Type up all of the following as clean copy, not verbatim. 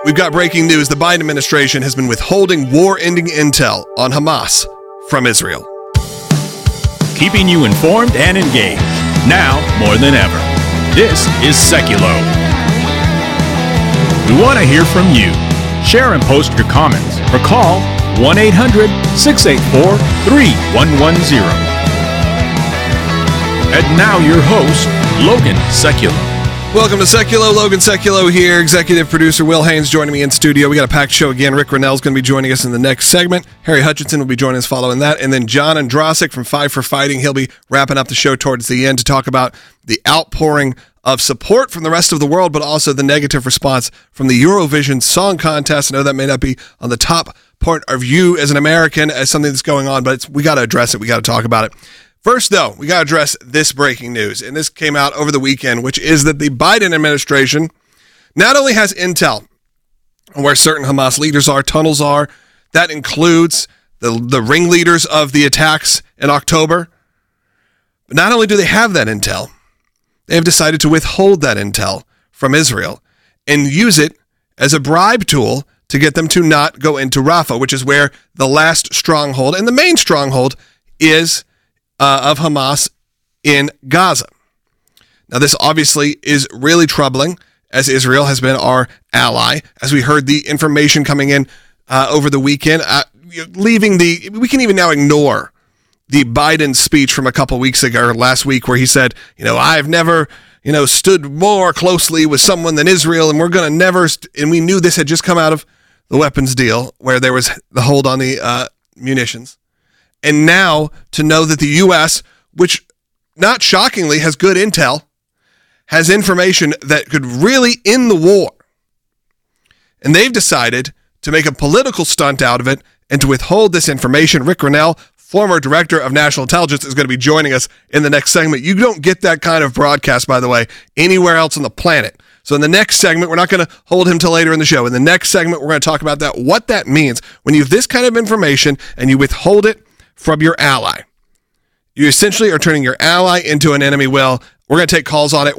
We've got breaking news. The Biden administration has been withholding war-ending intel on Hamas from Israel. Keeping you informed and engaged, now more than ever. This is Seculo. We want to hear from you. Share and post your comments or call 1-800-684-3110. And now your host, Logan Seculo. Welcome to Seculo. Logan Seculo here. Executive producer Will Haynes joining me in studio. We got a packed show again. Rick Rennell's going to be joining us in the next segment. Harry Hutchinson will be joining us following that. And then John Andrasik from Five for Fighting. He'll be wrapping up the show towards the end to talk about the outpouring of support from the rest of the world, but also the negative response from the Eurovision Song Contest. I know that may not be on the top part of you as an American as something that's going on, but we got to address it. We got to talk about it. First, though, we got to address this breaking news, and this came out over the weekend, which is that the Biden administration not only has intel on where certain Hamas leaders are, tunnels are, that includes the ringleaders of the attacks in October, but not only do they have that intel, they have decided to withhold that intel from Israel and use it as a bribe tool to get them to not go into Rafah, which is where the last stronghold and the main stronghold is of Hamas in Gaza. Now, this obviously is really troubling, as Israel has been our ally. As we heard the information coming in over the weekend, we can even now ignore the Biden speech from a couple weeks ago, or last week, where he said, I've never, stood more closely with someone than Israel, and we're going to never, and we knew this had just come out of the weapons deal, where there was the hold on the munitions. And now to know that the U.S., which not shockingly has good intel, has information that could really end the war. And they've decided to make a political stunt out of it and to withhold this information. Rick Rennell, former director of national intelligence, is going to be joining us in the next segment. You don't get that kind of broadcast, by the way, anywhere else on the planet. So in the next segment, we're not going to hold him till later in the show. In the next segment, we're going to talk about that, what that means when you have this kind of information and you withhold it from your ally. You essentially are turning your ally into an enemy. Well, we're going to take calls on it.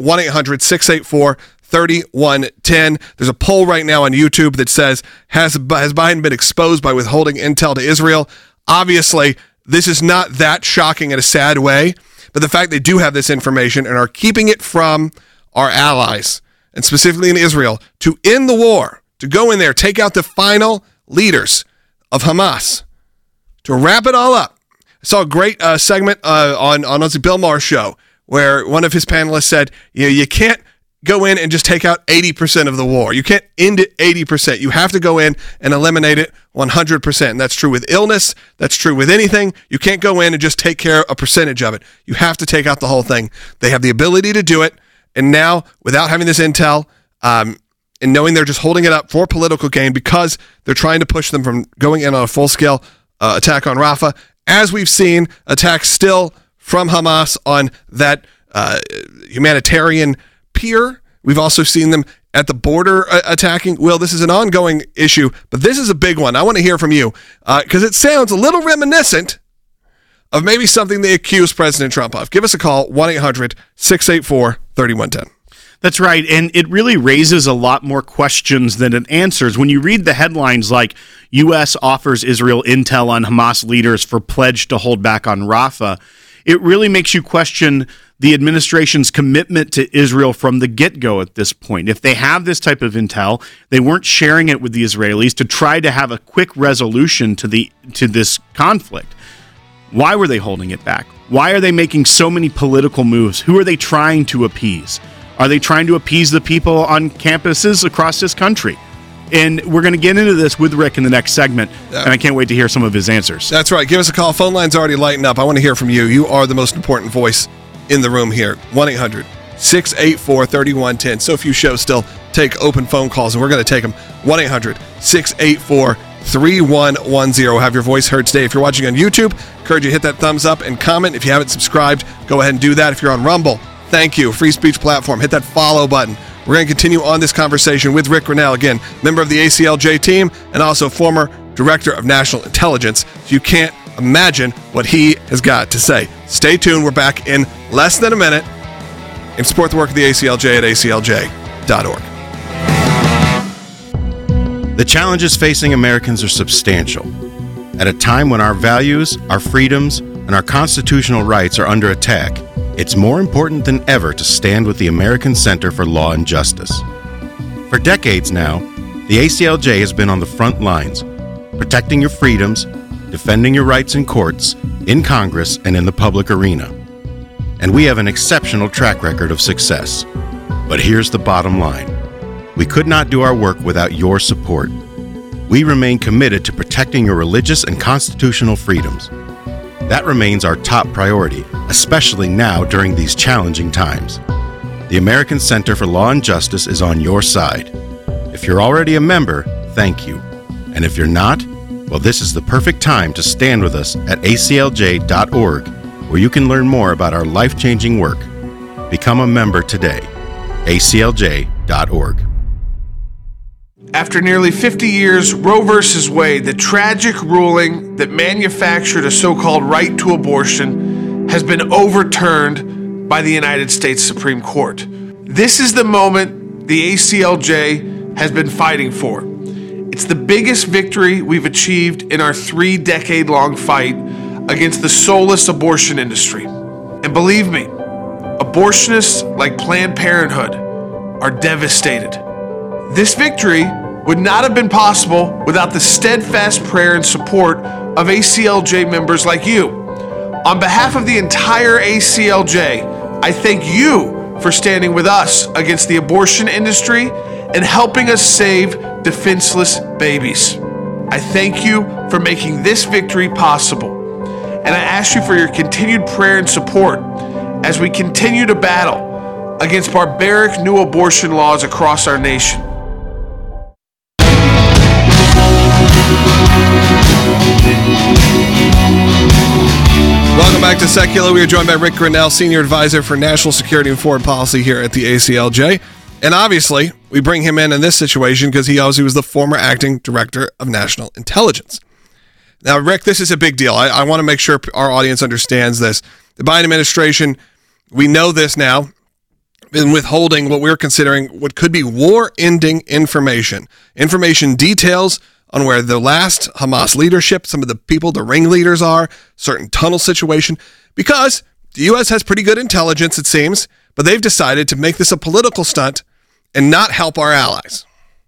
1-800-684-3110. There's a poll right now on YouTube that says, has Biden been exposed by withholding intel to Israel? Obviously, this is not that shocking in a sad way, but the fact they do have this information and are keeping it from our allies, and specifically in Israel, to end the war, to go in there, take out the final leaders of Hamas, to wrap it all up. I saw a great segment on the Bill Maher show where one of his panelists said, you can't go in and just take out 80% of the war. You can't end it 80%. You have to go in and eliminate it 100%. And that's true with illness. That's true with anything. You can't go in and just take care of a percentage of it. You have to take out the whole thing. They have the ability to do it. And now, without having this intel, and knowing they're just holding it up for political gain because they're trying to push them from going in on a full-scale attack on Rafah, as we've seen attacks still from Hamas on that humanitarian pier. We've also seen them at the border attacking. Will, this is an ongoing issue, but this is a big one. I want to hear from you because it sounds a little reminiscent of maybe something they accused President Trump of. Give us a call, 1-800-684-3110. That's right, and it really raises a lot more questions than it answers. When you read the headlines like, U.S. offers Israel intel on Hamas leaders for pledge to hold back on Rafah, it really makes you question the administration's commitment to Israel from the get-go at this point. If they have this type of intel, they weren't sharing it with the Israelis to try to have a quick resolution to this conflict. Why were they holding it back? Why are they making so many political moves? Who are they trying to appease? Are they trying to appease the people on campuses across this country? And we're going to get into this with Rick in the next segment, and I can't wait to hear some of his answers. That's right. Give us a call. Phone line's already lighting up. I want to hear from you. You are the most important voice in the room here. 1-800-684-3110. So few shows still take open phone calls, and we're going to take them. 1-800-684-3110. Have your voice heard today. If you're watching on YouTube, encourage you to hit that thumbs up and comment. If you haven't subscribed, go ahead and do that. If you're on Rumble, thank you. Free speech platform. Hit that follow button. We're going to continue on this conversation with Rick Rennell, again, member of the ACLJ team and also former director of national intelligence. So you can't imagine what he has got to say. Stay tuned. We're back in less than a minute. And support the work of the ACLJ at aclj.org. The challenges facing Americans are substantial. At a time when our values, our freedoms, and our constitutional rights are under attack, it's more important than ever to stand with the American Center for Law and Justice. For decades now, the ACLJ has been on the front lines, protecting your freedoms, defending your rights in courts, in Congress, and in the public arena. And we have an exceptional track record of success. But here's the bottom line. We could not do our work without your support. We remain committed to protecting your religious and constitutional freedoms. That remains our top priority, especially now during these challenging times. The American Center for Law and Justice is on your side. If you're already a member, thank you. And if you're not, well, this is the perfect time to stand with us at aclj.org, where you can learn more about our life-changing work. Become a member today. aclj.org. After nearly 50 years, Roe v. Wade, the tragic ruling that manufactured a so-called right to abortion, has been overturned by the United States Supreme Court. This is the moment the ACLJ has been fighting for. It's the biggest victory we've achieved in our 3-decade-long fight against the soulless abortion industry. And believe me, abortionists like Planned Parenthood are devastated. This victory would not have been possible without the steadfast prayer and support of ACLJ members like you. On behalf of the entire ACLJ, I thank you for standing with us against the abortion industry and helping us save defenseless babies. I thank you for making this victory possible. And I ask you for your continued prayer and support as we continue to battle against barbaric new abortion laws across our nation. Welcome back to Secular. We are joined by Rick Grenell, Senior Advisor for National Security and Foreign Policy here at the ACLJ. And obviously, we bring him in this situation because he obviously was the former acting director of national intelligence. Now, Rick, this is a big deal. I want to make sure our audience understands this. The Biden administration, we know this now, been withholding what we're considering what could be war-ending information. Information details on where the last Hamas leadership, some of the people, the ringleaders are, certain tunnel situation, because the U.S. has pretty good intelligence, it seems, but they've decided to make this a political stunt and not help our allies.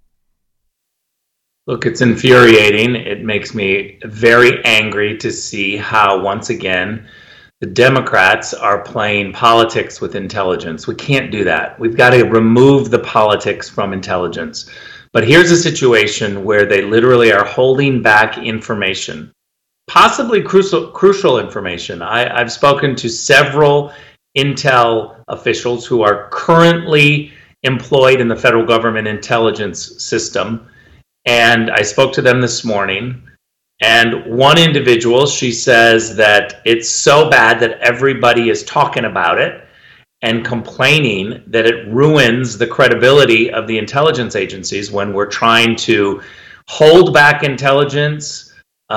Look, it's infuriating. It makes me very angry to see how, once again, the Democrats are playing politics with intelligence. We can't do that. We've got to remove the politics from intelligence. But here's a situation where they literally are holding back information, possibly crucial information. I've spoken to several intel officials who are currently employed in the federal government intelligence system, and I spoke to them this morning. And one individual, she says that it's so bad that everybody is talking about it and complaining that it ruins the credibility of the intelligence agencies when we're trying to hold back intelligence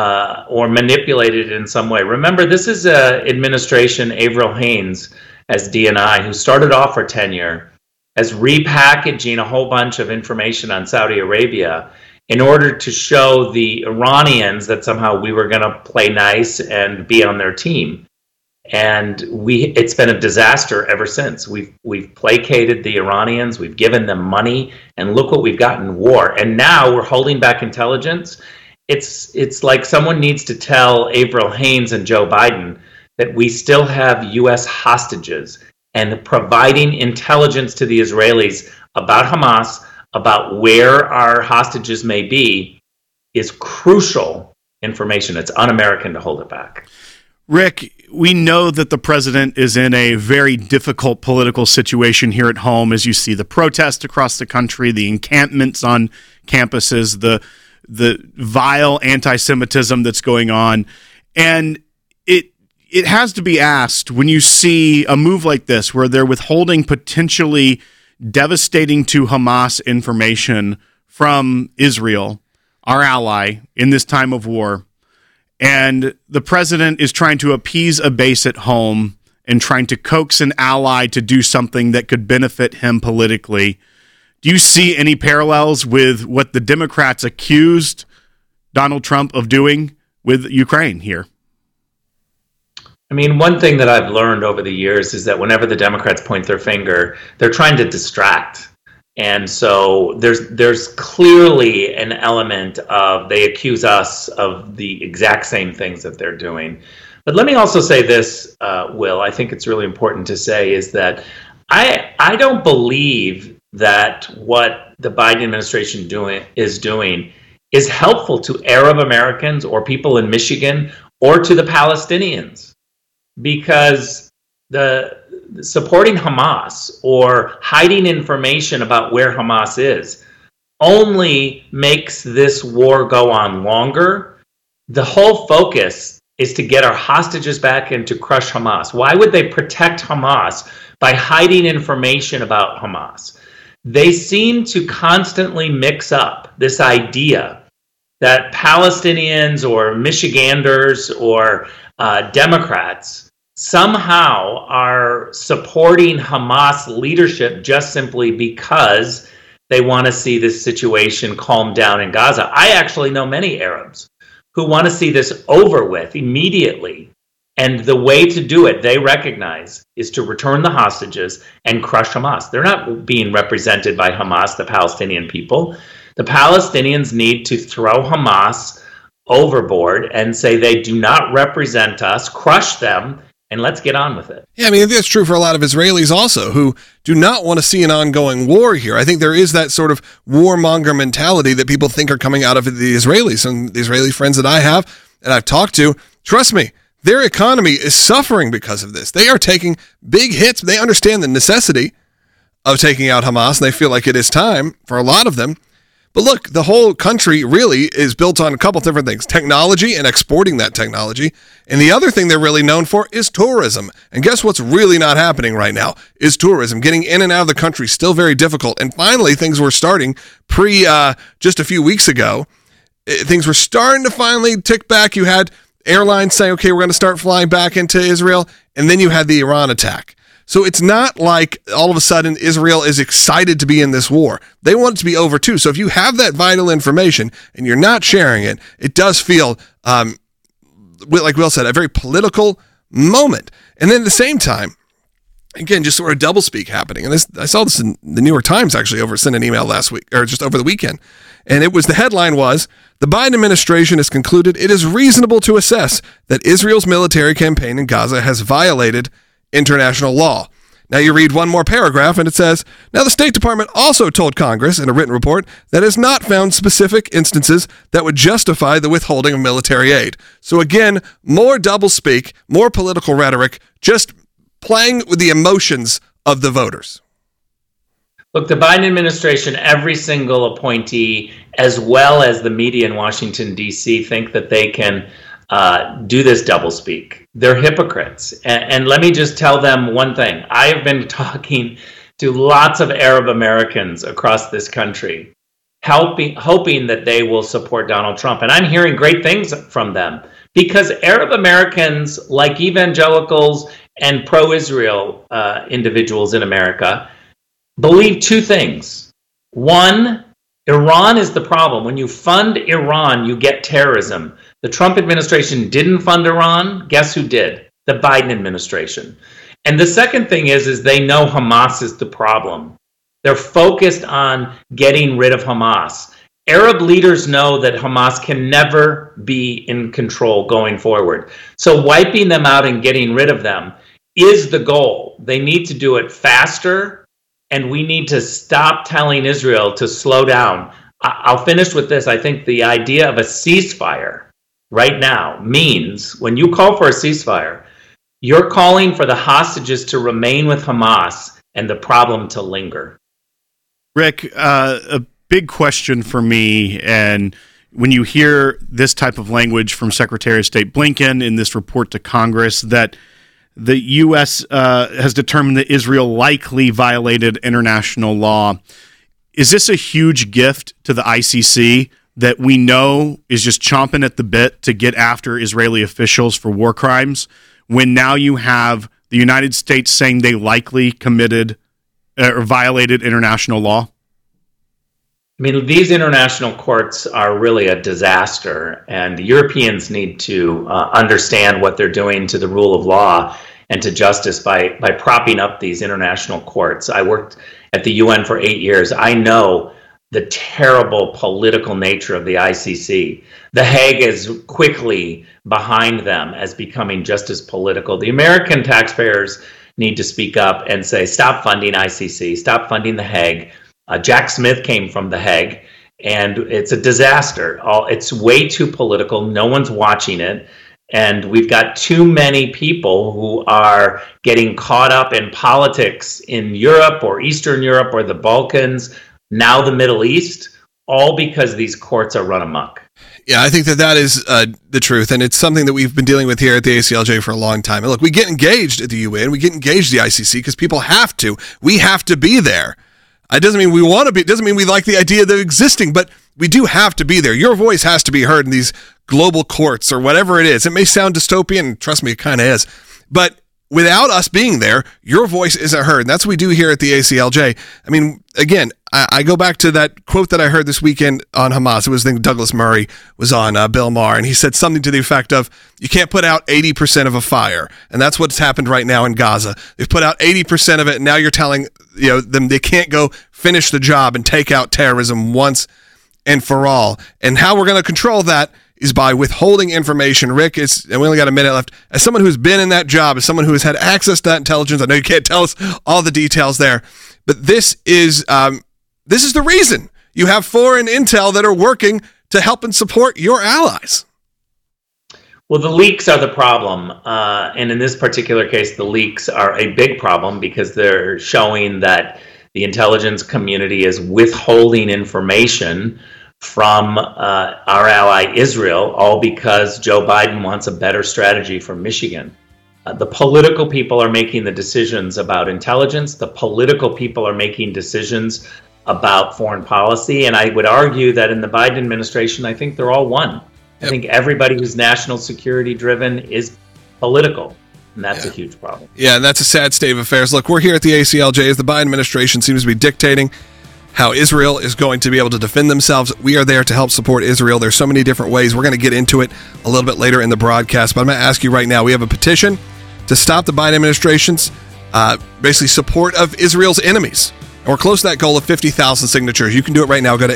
or manipulate it in some way. Remember, this is administration Avril Haines as DNI, who started off her tenure as repackaging a whole bunch of information on Saudi Arabia in order to show the Iranians that somehow we were going to play nice and be on their team. And it's been a disaster ever since. We've placated the Iranians, we've given them money, and look what we've got in war. And now we're holding back intelligence. It's like someone needs to tell Avril Haines and Joe Biden that we still have U.S. hostages, and providing intelligence to the Israelis about Hamas, about where our hostages may be, is crucial information. It's un-American to hold it back. Rick, we know that the president is in a very difficult political situation here at home, as you see the protests across the country, the encampments on campuses, the vile anti-Semitism that's going on. And it has to be asked, when you see a move like this, where they're withholding potentially devastating to Hamas information from Israel, our ally, in this time of war, and the president is trying to appease a base at home and trying to coax an ally to do something that could benefit him politically. Do you see any parallels with what the Democrats accused Donald Trump of doing with Ukraine here? I mean, one thing that I've learned over the years is that whenever the Democrats point their finger, they're trying to distract. And so there's clearly an element of they accuse us of the exact same things that they're doing. But let me also say this, Will, I think it's really important to say is that I don't believe that what the Biden administration is doing is helpful to Arab Americans or people in Michigan or to the Palestinians, because the supporting Hamas or hiding information about where Hamas is only makes this war go on longer. The whole focus is to get our hostages back and to crush Hamas. Why would they protect Hamas by hiding information about Hamas? They seem to constantly mix up this idea that Palestinians or Michiganders or Democrats somehow are supporting Hamas leadership just simply because they want to see this situation calm down in Gaza. I actually know many Arabs who want to see this over with immediately. And the way to do it, they recognize, is to return the hostages and crush Hamas. They're not being represented by Hamas, the Palestinian people. The Palestinians need to throw Hamas overboard and say they do not represent us, crush them, and let's get on with it. Yeah, I mean, that's true for a lot of Israelis also, who do not want to see an ongoing war here. I think there is that sort of warmonger mentality that people think are coming out of the Israelis. And the Israeli friends that I have and I've talked to, trust me, their economy is suffering because of this. They are taking big hits. They understand the necessity of taking out Hamas, and they feel like it is time for a lot of them. But look, the whole country really is built on a couple different things: technology and exporting that technology. And the other thing they're really known for is tourism. And guess what's really not happening right now is tourism. Getting in and out of the country is still very difficult. And finally, things were starting just a few weeks ago. Things were starting to finally tick back. You had airlines saying, okay, we're going to start flying back into Israel. And then you had the Iran attack. So it's not like all of a sudden Israel is excited to be in this war. They want it to be over too. So if you have that vital information and you're not sharing it, it does feel, like Will said, a very political moment. And then at the same time, again, just sort of doublespeak happening. And I saw this in the New York Times actually sent an email last week, or just over the weekend. And the headline was, the Biden administration has concluded it is reasonable to assess that Israel's military campaign in Gaza has violated international law. Now you read one more paragraph and it says, now the State Department also told Congress in a written report that it has not found specific instances that would justify the withholding of military aid. So again, more doublespeak, more political rhetoric, just playing with the emotions of the voters. Look, the Biden administration, every single appointee, as well as the media in Washington, D.C., think that they can do this doublespeak. They're hypocrites. And let me just tell them one thing. I have been talking to lots of Arab Americans across this country, hoping that they will support Donald Trump. And I'm hearing great things from them, because Arab Americans, like evangelicals and pro-Israel individuals in America, believe two things. One, Iran is the problem. When you fund Iran, you get terrorism. The Trump administration didn't fund Iran. Guess who did? The Biden administration. And the second thing is they know Hamas is the problem. They're focused on getting rid of Hamas. Arab leaders know that Hamas can never be in control going forward. So wiping them out and getting rid of them is the goal. They need to do it faster, and we need to stop telling Israel to slow down. I'll finish with this. I think the idea of a ceasefire right now means, when you call for a ceasefire, you're calling for the hostages to remain with Hamas and the problem to linger. Rick, a big question for me, and when you hear this type of language from Secretary of State Blinken in this report to Congress that the U.S. Has determined that Israel likely violated international law, is this a huge gift to the ICC that we know is just chomping at the bit to get after Israeli officials for war crimes, when now you have the United States saying they likely committed or violated international law? I mean, these international courts are really a disaster, and Europeans need to understand what they're doing to the rule of law and to justice by propping up these international courts. I worked at the UN for 8 years. I know the terrible political nature of the ICC. The Hague is quickly behind them as becoming just as political. The American taxpayers need to speak up and say, stop funding ICC, stop funding the Hague. Jack Smith came from the Hague, and it's a disaster. It's way too political. No one's watching it. And we've got too many people who are getting caught up in politics in Europe or Eastern Europe or the Balkans, now the Middle East, all because these courts are run amok. Yeah, I think that is the truth, and it's something that we've been dealing with here at the ACLJ for a long time. And look, we get engaged at the UN, we get engaged at the ICC because people have to. We have to be there. It doesn't mean we want to be. It doesn't mean we like the idea of existing, but we do have to be there. Your voice has to be heard in these global courts or whatever it is. It may sound dystopian, trust me, it kind of is. But without us being there, your voice isn't heard. And that's what we do here at the ACLJ. I mean, again, I go back to that quote that I heard this weekend on Hamas. It was, I think, Douglas Murray was on Bill Maher, and he said something to the effect of, you can't put out 80% of a fire. And that's what's happened right now in Gaza. They've put out 80% of it, and now you're telling them they can't go finish the job and take out terrorism once and for all. And how we're going to control that is by withholding information. Rick, and we only got a minute left. As someone who's been in that job, as someone who has had access to that intelligence, I know you can't tell us all the details there, but this is the reason you have foreign intel that are working to help and support your allies. Well, the leaks are the problem. And in this particular case, the leaks are a big problem because they're showing that the intelligence community is withholding information from our ally Israel, all because Joe Biden wants a better strategy for Michigan. The political people are making the decisions about intelligence. The political people are making decisions about foreign policy. And I would argue that in the Biden administration, I think they're all one. I think everybody who's national security driven is political. And that's a huge problem. Yeah, and that's a sad state of affairs. Look, we're here at the ACLJ as the Biden administration seems to be dictating how Israel is going to be able to defend themselves. We are there to help support Israel. There's so many different ways. We're going to get into it a little bit later in the broadcast, but I'm going to ask you right now, we have a petition to stop the Biden administration's basically support of Israel's enemies. And we're close to that goal of 50,000 signatures. You can do it right now. Go to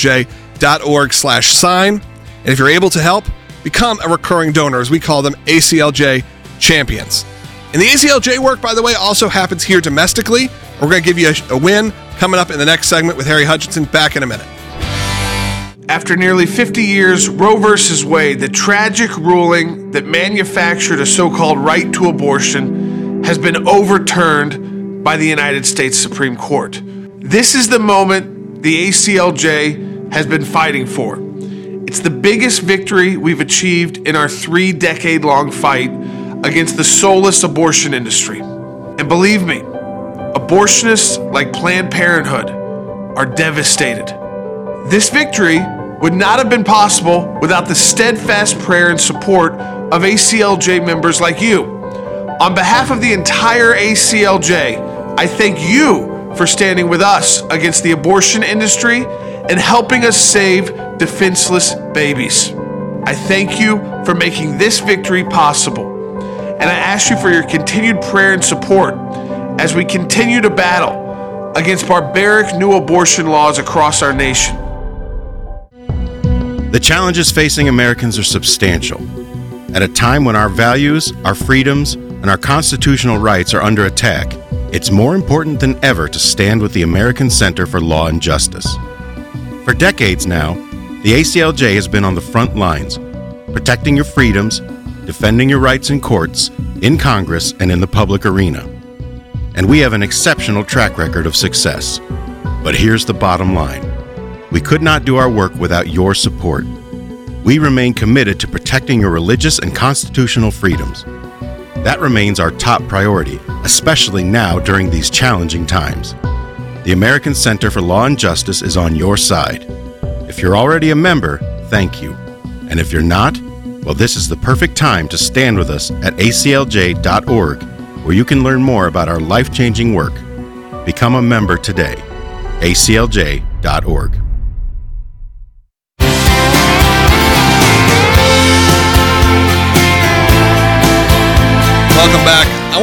aclj.org/sign. And if you're able to help, become a recurring donor, as we call them, ACLJ champions. And the ACLJ work, by the way, also happens here domestically. We're going to give you a win coming up in the next segment with Harry Hutchinson. Back in a minute. After nearly 50 years, Roe v. Wade, the tragic ruling that manufactured a so-called right to abortion, has been overturned by the United States Supreme Court. This is the moment the ACLJ has been fighting for. It's the biggest victory we've achieved in our 3-decade-long fight against the soulless abortion industry. And believe me, abortionists like Planned Parenthood are devastated. This victory would not have been possible without the steadfast prayer and support of ACLJ members like you. On behalf of the entire ACLJ, I thank you for standing with us against the abortion industry and helping us save defenseless babies. I thank you for making this victory possible. And I ask you for your continued prayer and support as we continue to battle against barbaric new abortion laws across our nation. The challenges facing Americans are substantial. At a time when our values, our freedoms, and our constitutional rights are under attack, it's more important than ever to stand with the American Center for Law and Justice. For decades now, the ACLJ has been on the front lines, protecting your freedoms, defending your rights in courts, in Congress, and in the public arena. And we have an exceptional track record of success. But here's the bottom line. We could not do our work without your support. We remain committed to protecting your religious and constitutional freedoms. That remains our top priority, especially now during these challenging times. The American Center for Law and Justice is on your side. If you're already a member, thank you. And if you're not, well, this is the perfect time to stand with us at aclj.org, where you can learn more about our life-changing work. Become a member today. aclj.org.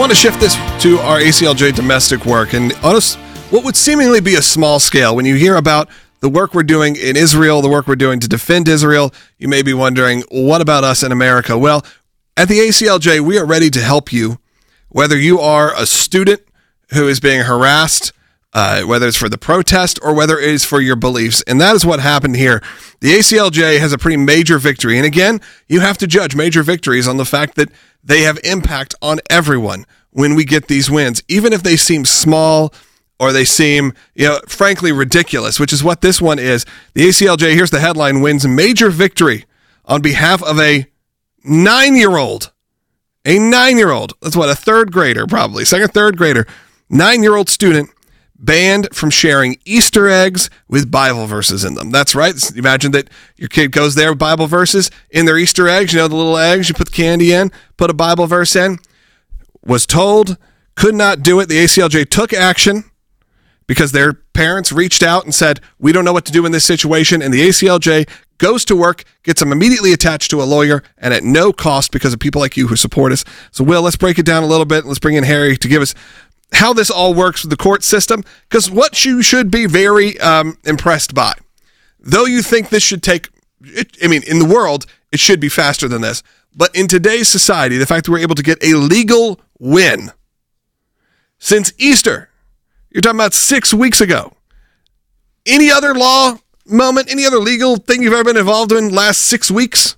want to shift this to our ACLJ domestic work, and on what would seemingly be a small scale. When you hear about the work we're doing in Israel, the work we're doing to defend Israel, you may be wondering, what about us in America? Well, at the ACLJ, we are ready to help you, whether you are a student who is being harassed, whether it's for the protest or whether it is for your beliefs. And that is what happened here. The ACLJ has a pretty major victory. And again, you have to judge major victories on the fact that they have impact on everyone when we get these wins, even if they seem small or they seem, frankly ridiculous, which is what this one is. The ACLJ, here's the headline, wins major victory on behalf of a 9-year-old. A 9-year-old. That's what, a third grader, probably, third grader, 9-year-old student banned from sharing Easter eggs with Bible verses in them. That's right. Imagine that your kid goes there with Bible verses in their Easter eggs, the little eggs, you put the candy in, put a Bible verse in. Was told, could not do it. The ACLJ took action because their parents reached out and said, we don't know what to do in this situation. And the ACLJ goes to work, gets them immediately attached to a lawyer, and at no cost because of people like you who support us. So, Will, let's break it down a little bit. Let's bring in Harry to give us how this all works with the court system, because what you should be very impressed by, though you think this should take, in the world, it should be faster than this. But in today's society, the fact that we're able to get a legal win since Easter, you're talking about 6 weeks ago. Any other law moment, any other legal thing you've ever been involved in last 6 weeks?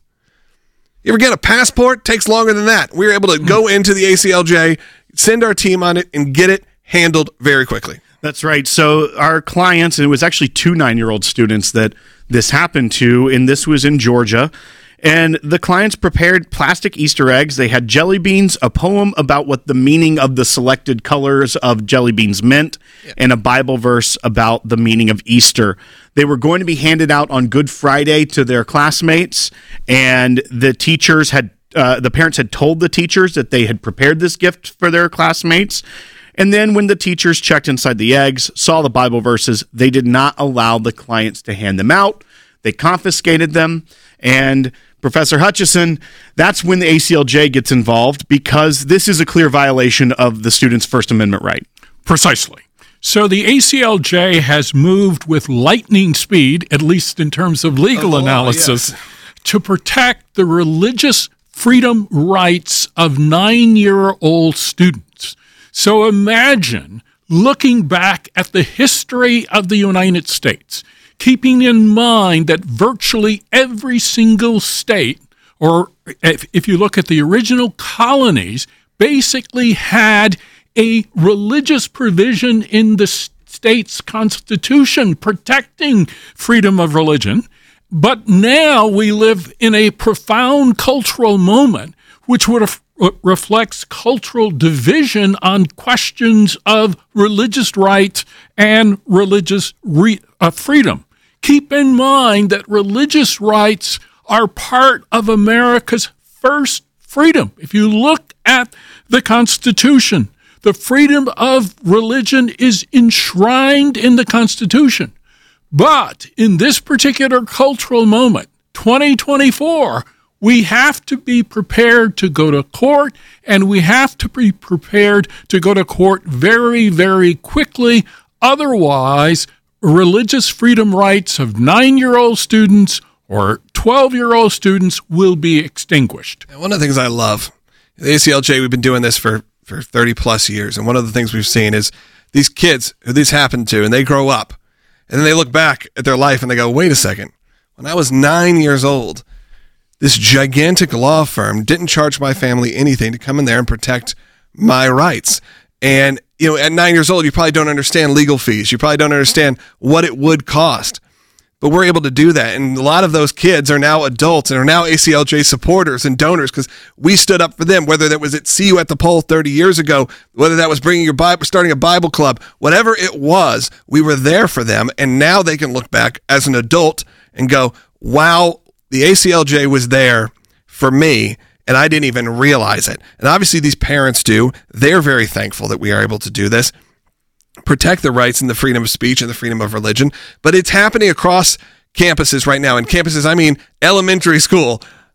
You ever get a passport? Takes longer than that. We were able to go into the ACLJ, send our team on it, and get it handled very quickly. That's right. So our clients, and it was actually 2 9-year-old students that this happened to, and this was in Georgia. And the clients prepared plastic Easter eggs. They had jelly beans, a poem about what the meaning of the selected colors of jelly beans meant, and a Bible verse about the meaning of Easter. They were going to be handed out on Good Friday to their classmates, and the teachers had, the parents had told the teachers that they had prepared this gift for their classmates. And then when the teachers checked inside the eggs, saw the Bible verses, they did not allow the clients to hand them out. They confiscated them, and Professor Hutchison, that's when the ACLJ gets involved, because this is a clear violation of the student's First Amendment right. Precisely. So the ACLJ has moved with lightning speed, at least in terms of legal analysis, to protect the religious freedom rights of 9-year-old students. So imagine looking back at the history of the United States, keeping in mind that virtually every single state, or if you look at the original colonies, basically had a religious provision in the state's constitution protecting freedom of religion. But now we live in a profound cultural moment, which reflects cultural division on questions of religious rights and religious freedom. Keep in mind that religious rights are part of America's first freedom. If you look at the Constitution, the freedom of religion is enshrined in the Constitution. But in this particular cultural moment, 2024, we have to be prepared to go to court, and we have to be prepared to go to court very, very quickly. Otherwise, religious freedom rights of 9-year-old students or 12-year-old students will be extinguished. And one of the things I love, the ACLJ, we've been doing this for 30 plus years. And one of the things we've seen is these kids who this happened to, and they grow up and then they look back at their life and they go, wait a second, when I was 9 years old, this gigantic law firm didn't charge my family anything to come in there and protect my rights. And, at 9 years old, you probably don't understand legal fees. You probably don't understand what it would cost. But we're able to do that. And a lot of those kids are now adults and are now ACLJ supporters and donors because we stood up for them, whether that was at See You at the Pole 30 years ago, whether that was bringing your Bible, starting a Bible club, whatever it was, we were there for them. And now they can look back as an adult and go, wow, the ACLJ was there for me, and I didn't even realize it. And obviously these parents do. They're very thankful that we are able to do this, protect the rights and the freedom of speech and the freedom of religion. But it's happening across campuses right now. And campuses, I mean elementary school,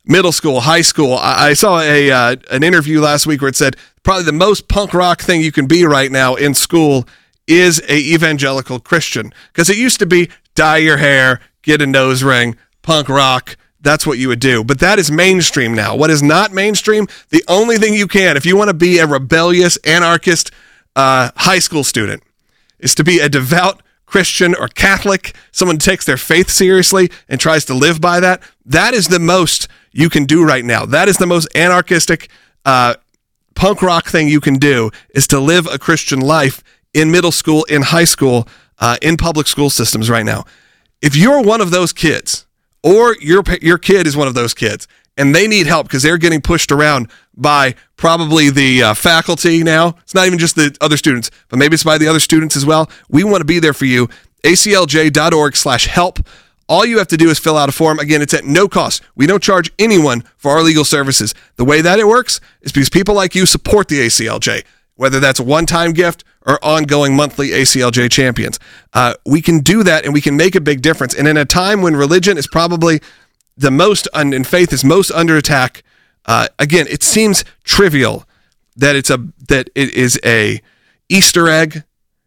middle school, high school. I saw an interview last week where it said probably the most punk rock thing you can be right now in school is a evangelical Christian, because it used to be dye your hair, get a nose ring, punk rock. That's what you would do. But that is mainstream now. What is not mainstream, the only thing you can, if you want to be a rebellious, anarchist high school student, is to be a devout Christian or Catholic, someone who takes their faith seriously and tries to live by that. That is the most you can do right now. That is the most anarchistic punk rock thing you can do, is to live a Christian life in middle school, in high school, in public school systems right now. If you're one of those kids, or your kid is one of those kids, and they need help because they're getting pushed around by probably the faculty now. It's not even just the other students, but maybe it's by the other students as well. We want to be there for you. aclj.org/help. All you have to do is fill out a form. Again, it's at no cost. We don't charge anyone for our legal services. The way that it works is because people like you support the ACLJ, whether that's a one-time gift or ongoing monthly ACLJ champions. We can do that, and we can make a big difference. And in a time when religion is probably the most, and faith is most under attack, again, it seems trivial that it is a Easter egg,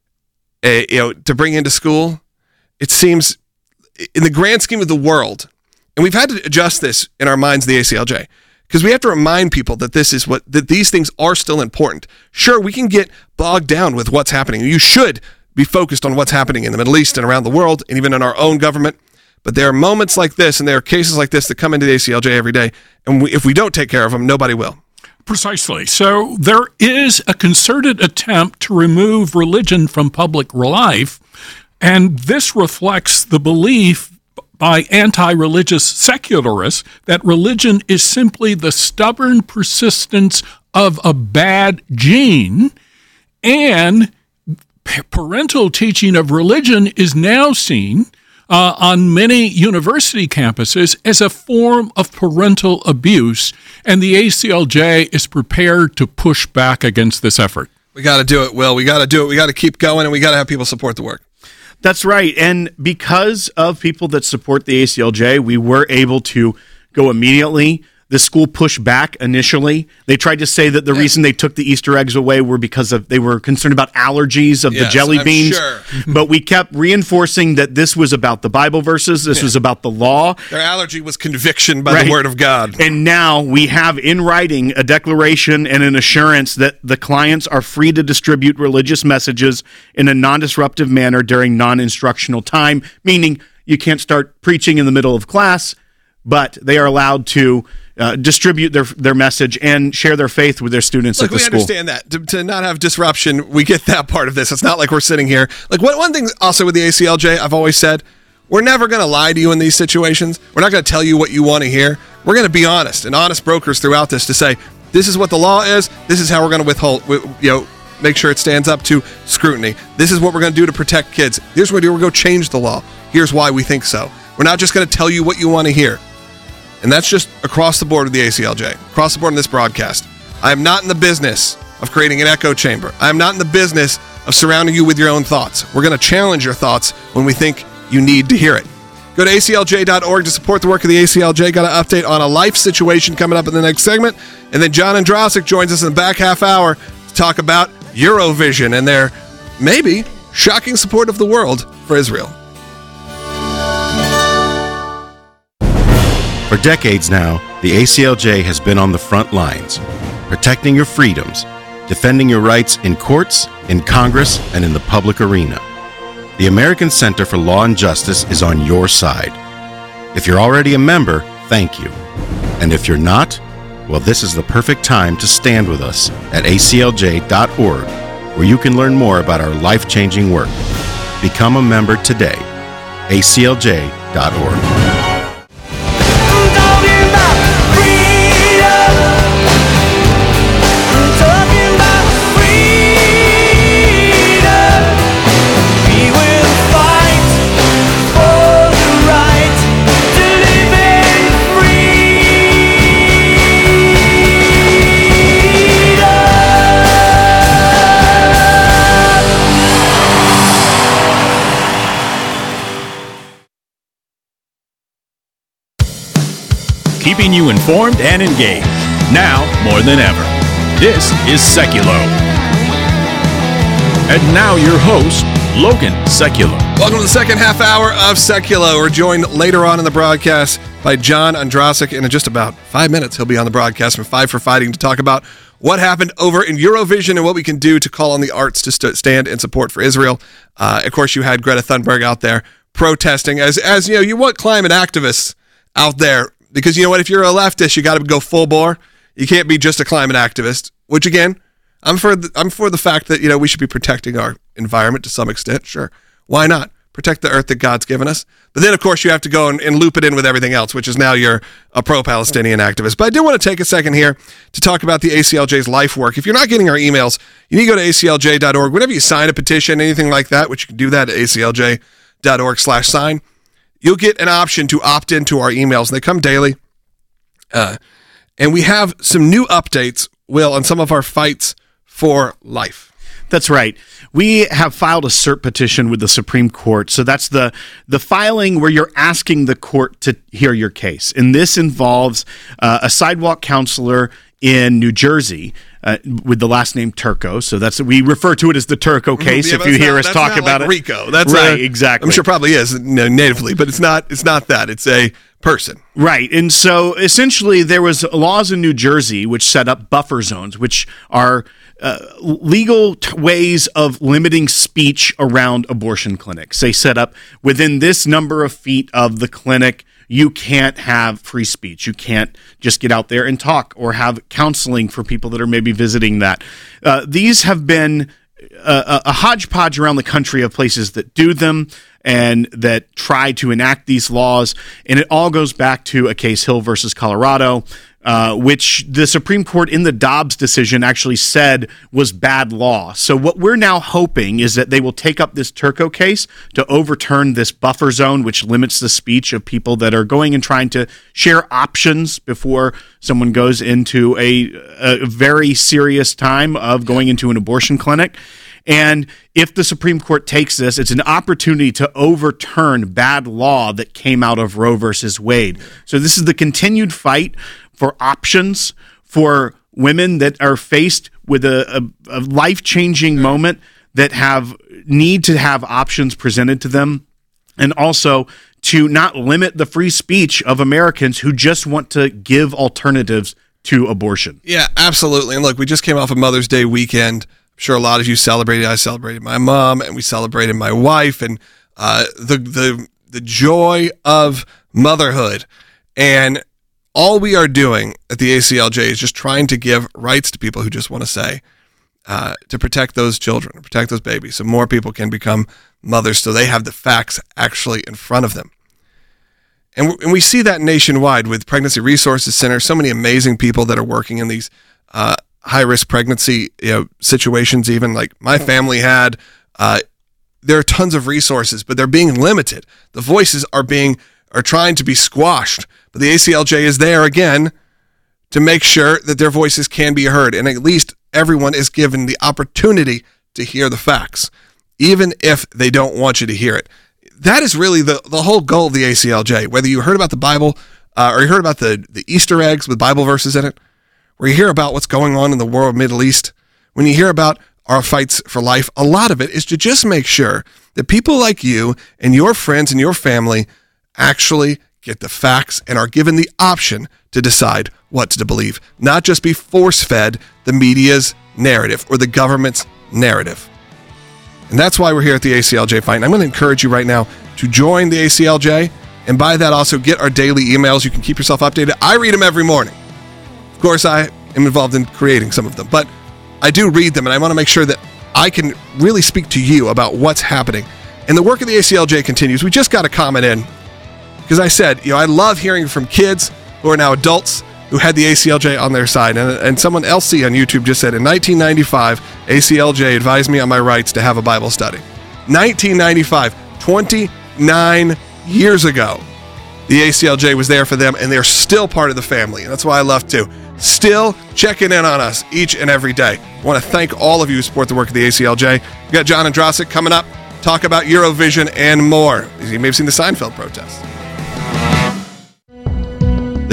to bring into school. It seems, in the grand scheme of the world, and we've had to adjust this in our minds, the ACLJ, because we have to remind people that that these things are still important. Sure, we can get bogged down with what's happening. You should be focused on what's happening in the Middle East and around the world, and even in our own government. But there are moments like this, and there are cases like this that come into the ACLJ every day, and if we don't take care of them, nobody will. Precisely. So there is a concerted attempt to remove religion from public life, and this reflects the belief by anti-religious secularists that religion is simply the stubborn persistence of a bad gene, and parental teaching of religion is now seen on many university campuses as a form of parental abuse, and the ACLJ is prepared to push back against this effort. We got to do it, Will. We got to do it. We got to keep going, and we got to have people support the work. That's right. And because of people that support the ACLJ, we were able to go immediately. The school pushed back initially. They tried to say that the reason they took the Easter eggs away were because they were concerned about allergies of the jelly beans. Sure. But we kept reinforcing that this was about the Bible verses. This was about the law. Their allergy was conviction by the word of God. And now we have in writing a declaration and an assurance that the clients are free to distribute religious messages in a non-disruptive manner during non-instructional time, meaning you can't start preaching in the middle of class, but they are allowed to distribute their message and share their faith with their students at the school. We understand that. To not have disruption, we get that part of this. It's not like we're sitting here. Like one thing also with the ACLJ, I've always said, we're never going to lie to you in these situations. We're not going to tell you what you want to hear. We're going to be honest and honest brokers throughout this to say, this is what the law is. This is how we're going to make sure it stands up to scrutiny. This is what we're going to do to protect kids. Here's what we're going to go change the law. Here's why we think so. We're not just going to tell you what you want to hear. And that's just across the board with the ACLJ, across the board in this broadcast. I am not in the business of creating an echo chamber. I am not in the business of surrounding you with your own thoughts. We're going to challenge your thoughts when we think you need to hear it. Go to aclj.org to support the work of the ACLJ. Got an update on a life situation coming up in the next segment. And then John Andrasik joins us in the back half hour to talk about Eurovision and their maybe shocking support of the world for Israel. For decades now, the ACLJ has been on the front lines, protecting your freedoms, defending your rights in courts, in Congress, and in the public arena. The American Center for Law and Justice is on your side. If you're already a member, thank you. And if you're not, well, this is the perfect time to stand with us at aclj.org, where you can learn more about our life-changing work. Become a member today. aclj.org. keeping you informed and engaged. Now more than ever. This is Seculo. And now your host, Logan Seculo. Welcome to the second half hour of Seculo. We're joined later on in the broadcast by John Ondrasik. In just about 5 minutes, he'll be on the broadcast from 5 for Fighting to talk about what happened over in Eurovision and what we can do to call on the arts to stand in support for Israel. Of course, you had Greta Thunberg out there protesting. As you know, you want climate activists out there because, you know what, if you're a leftist, you got to go full bore. You can't be just a climate activist, which, again, I'm for the fact that, you know, we should be protecting our environment to some extent. Sure. Why not? Protect the earth that God's given us. But then, of course, you have to go and loop it in with everything else, which is now you're a pro-Palestinian activist. But I do want to take a second here to talk about the ACLJ's life work. If you're not getting our emails, you need to go to aclj.org. Whenever you sign a petition, anything like that, which you can do that at aclj.org/sign, you'll get an option to opt into our emails. They come daily. And we have some new updates, Will, on some of our fights for life. That's right. We have filed a cert petition with the Supreme Court. So that's the filing where you're asking the court to hear your case. And this involves a sidewalk counselor in New Jersey with the last name Turco. So we refer to it as the Turco case. Yeah, if you hear us talk about it, Rico. That's right. Exactly. I'm sure probably is natively, but it's not that. It's a person. Right. And so essentially there was laws in New Jersey which set up buffer zones, which are legal ways of limiting speech around abortion clinics. They set up within this number of feet of the clinic, you can't have free speech. You can't just get out there and talk or have counseling for people that are maybe visiting that. These have been a hodgepodge around the country of places that do them and that try to enact these laws. And it all goes back to a case, Hill versus Colorado, which the Supreme Court in the Dobbs decision actually said was bad law. So what we're now hoping is that they will take up this Turco case to overturn this buffer zone, which limits the speech of people that are going and trying to share options before someone goes into a very serious time of going into an abortion clinic. And if the Supreme Court takes this, it's an opportunity to overturn bad law that came out of Roe versus Wade. So this is the continued fight for options for women that are faced with a life-changing moment that need to have options presented to them, and also to not limit the free speech of Americans who just want to give alternatives to abortion. Yeah, absolutely. And look, we just came off of Mother's Day weekend. I'm sure a lot of you celebrated. I celebrated my mom, and we celebrated my wife, and the joy of motherhood. And all we are doing at the ACLJ is just trying to give rights to people who just want to say, to protect those children, protect those babies, so more people can become mothers, so they have the facts actually in front of them. And we see that nationwide with Pregnancy Resources Center, so many amazing people that are working in these high-risk pregnancy situations. Even like my family had, there are tons of resources, but they're being limited. The voices are trying to be squashed, but the ACLJ is there again to make sure that their voices can be heard, and at least everyone is given the opportunity to hear the facts, even if they don't want you to hear it. That is really the whole goal of the ACLJ. Whether you heard about the Bible or you heard about the Easter eggs with Bible verses in it, where you hear about what's going on in the world of Middle East, when you hear about our fights for life, a lot of it is to just make sure that people like you and your friends and your family actually get the facts and are given the option to decide what to believe, not just be force-fed the media's narrative or the government's narrative. And that's why we're here at the ACLJ Fight. And I'm going to encourage you right now to join the ACLJ, and by that also get our daily emails. You can keep yourself updated. I read them every morning. Of course, I am involved in creating some of them, but I do read them, and I want to make sure that I can really speak to you about what's happening. And the work of the ACLJ continues. We just got a comment in, because I said, I love hearing from kids who are now adults who had the ACLJ on their side. And someone, LC on YouTube, just said, in 1995, ACLJ advised me on my rights to have a Bible study. 1995, 29 years ago, the ACLJ was there for them, and they're still part of the family. And that's why I love to. Still checking in on us each and every day. I want to thank all of you who support the work of the ACLJ. We got John Ondrasik coming up, talk about Eurovision and more. You may have seen the Seinfeld protest.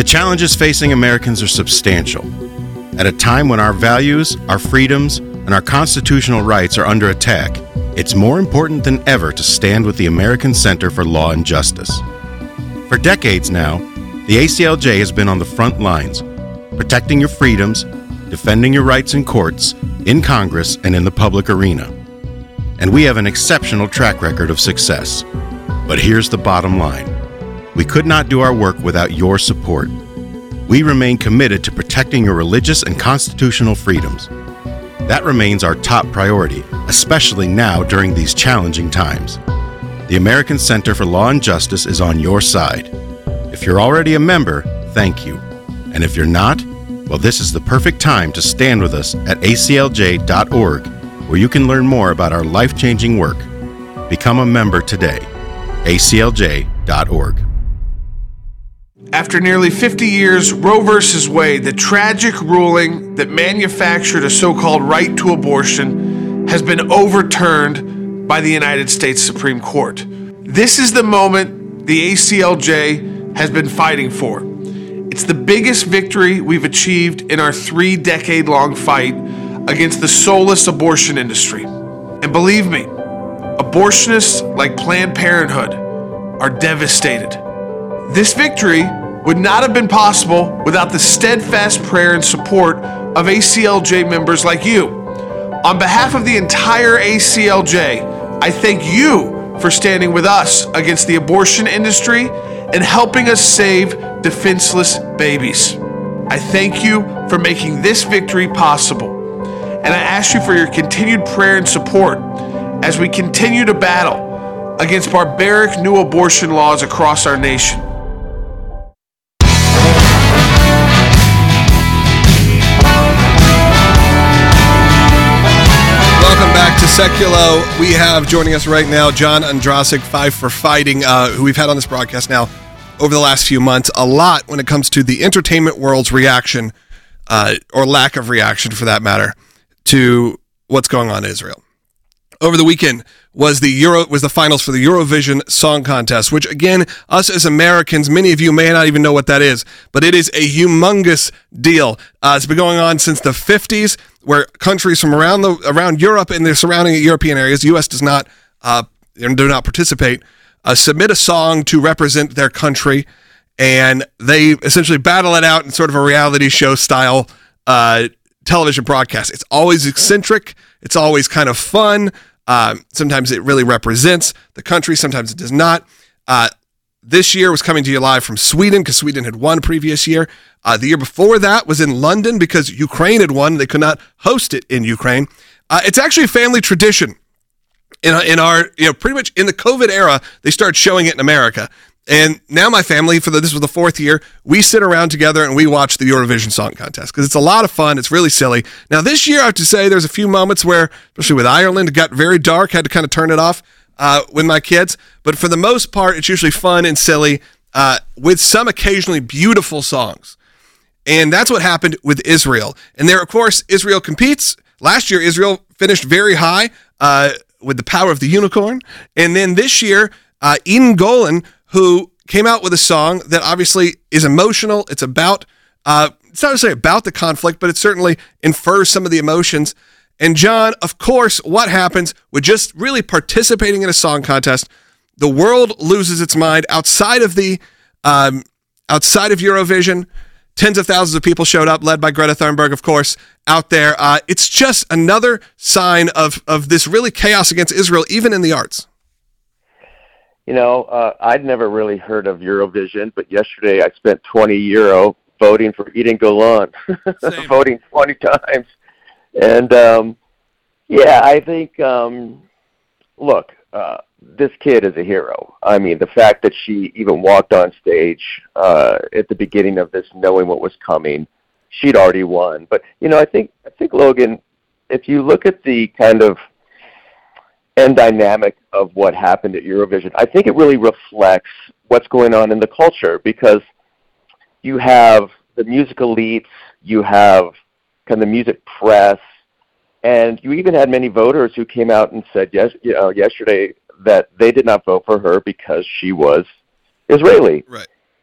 The challenges facing Americans are substantial. At a time when our values, our freedoms, and our constitutional rights are under attack, it's more important than ever to stand with the American Center for Law and Justice. For decades now, the ACLJ has been on the front lines, protecting your freedoms, defending your rights in courts, in Congress, and in the public arena. And we have an exceptional track record of success. But here's the bottom line. We could not do our work without your support. We remain committed to protecting your religious and constitutional freedoms. That remains our top priority, especially now during these challenging times. The American Center for Law and Justice is on your side. If you're already a member, thank you. And if you're not, well, this is the perfect time to stand with us at aclj.org, where you can learn more about our life-changing work. Become a member today. aclj.org. After nearly 50 years, Roe v. Wade, the tragic ruling that manufactured a so-called right to abortion, has been overturned by the United States Supreme Court. This is the moment the ACLJ has been fighting for. It's the biggest victory we've achieved in our 3-decade-long fight against the soulless abortion industry. And believe me, abortionists like Planned Parenthood are devastated. This victory would not have been possible without the steadfast prayer and support of ACLJ members like you. On behalf of the entire ACLJ, I thank you for standing with us against the abortion industry and helping us save defenseless babies. I thank you for making this victory possible. And I ask you for your continued prayer and support as we continue to battle against barbaric new abortion laws across our nation. Welcome back to Seculo. We have joining us right now John Ondrasik, Five for Fighting, who we've had on this broadcast now over the last few months a lot when it comes to the entertainment world's reaction, or lack of reaction for that matter, to what's going on in Israel. Over the weekend was the finals for the Eurovision Song Contest, which again, us as Americans, many of you may not even know what that is, but it is a humongous deal. It's been going on since the 50s, where countries from around Europe and the surrounding European areas, the U.S. do not participate, submit a song to represent their country, and they essentially battle it out in sort of a reality show style television broadcast. It's always eccentric. It's always kind of fun. Sometimes it really represents the country. Sometimes it does not. This year was coming to you live from Sweden because Sweden had won previous year. The year before that was in London because Ukraine had won. They could not host it in Ukraine. It's actually a family tradition. In our, pretty much in the COVID era, they started showing it in America. And now my family, this was the 4th year, we sit around together and we watch the Eurovision Song Contest because it's a lot of fun. It's really silly. Now this year, I have to say, there's a few moments where, especially with Ireland, it got very dark. Had to kind of turn it off with my kids. But for the most part, it's usually fun and silly with some occasionally beautiful songs. And that's what happened with Israel. And there, of course, Israel competes. Last year, Israel finished very high with the power of the unicorn. And then this year, Eden Golan, who came out with a song that obviously is emotional. It's about, it's not necessarily about the conflict, but it certainly infers some of the emotions. And John, of course, what happens with just really participating in a song contest? The world loses its mind. Outside of Eurovision, tens of thousands of people showed up, led by Greta Thunberg, of course, out there. It's just another sign of this really chaos against Israel, even in the arts. I'd never really heard of Eurovision, but yesterday I spent €20 voting for Eden Golan, voting 20 times. And, I think, this kid is a hero. I mean, the fact that she even walked on stage at the beginning of this, knowing what was coming, she'd already won. But, I think, Logan, if you look at the kind of end dynamic of what happened at Eurovision, I think it really reflects what's going on in the culture, because you have the music elites, you have kind of the music press, and you even had many voters who came out and said yesterday that they did not vote for her because she was Israeli. Right.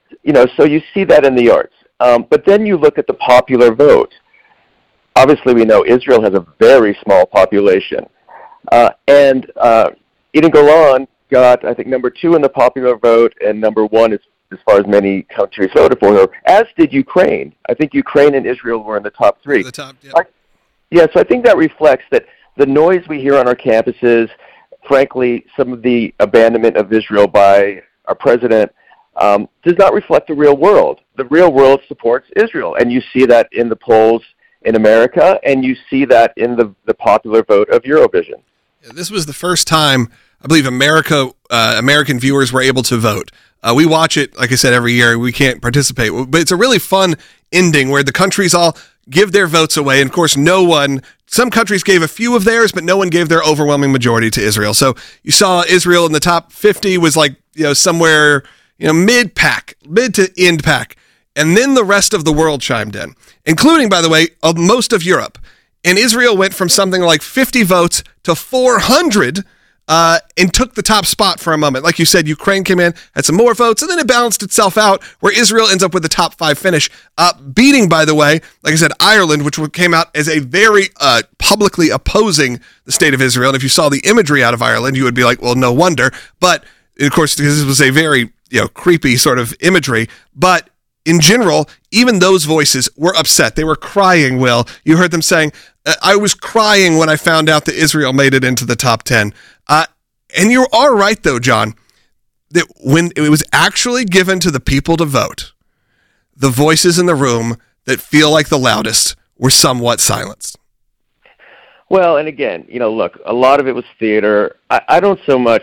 so you see that in the arts. But then you look at the popular vote. Obviously, we know Israel has a very small population. And Eden Golan got, I think, number 2 in the popular vote and number 1 as far as many countries voted for her, as did Ukraine. I think Ukraine and Israel were in the top 3. The top, yeah. So I think that reflects that the noise we hear on our campuses, frankly, some of the abandonment of Israel by our president, does not reflect the real world. The real world supports Israel, and you see that in the polls in America, and you see that in the popular vote of Eurovision. This was the first time, I believe, American viewers were able to vote. We watch it, like I said, every year. We can't participate, but it's a really fun ending where the countries all give their votes away. And of course, some countries gave a few of theirs, but no one gave their overwhelming majority to Israel. So you saw Israel in the top 50 was like, somewhere, mid to end pack. And then the rest of the world chimed in, including, by the way, most of Europe. And Israel went from something like 50 votes to 400 and took the top spot for a moment. Like you said, Ukraine came in, had some more votes, and then it balanced itself out where Israel ends up with the top 5 finish, beating, by the way, like I said, Ireland, which came out as a very publicly opposing the state of Israel. And if you saw the imagery out of Ireland, you would be like, well, no wonder. But, of course, because this was a very creepy sort of imagery. But in general, even those voices were upset. They were crying, Will. You heard them saying, I was crying when I found out that Israel made it into the top 10. And you are right, though, John, that when it was actually given to the people to vote, the voices in the room that feel like the loudest were somewhat silenced. Well, and again, look, a lot of it was theater. I don't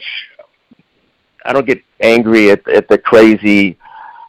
get angry at the crazy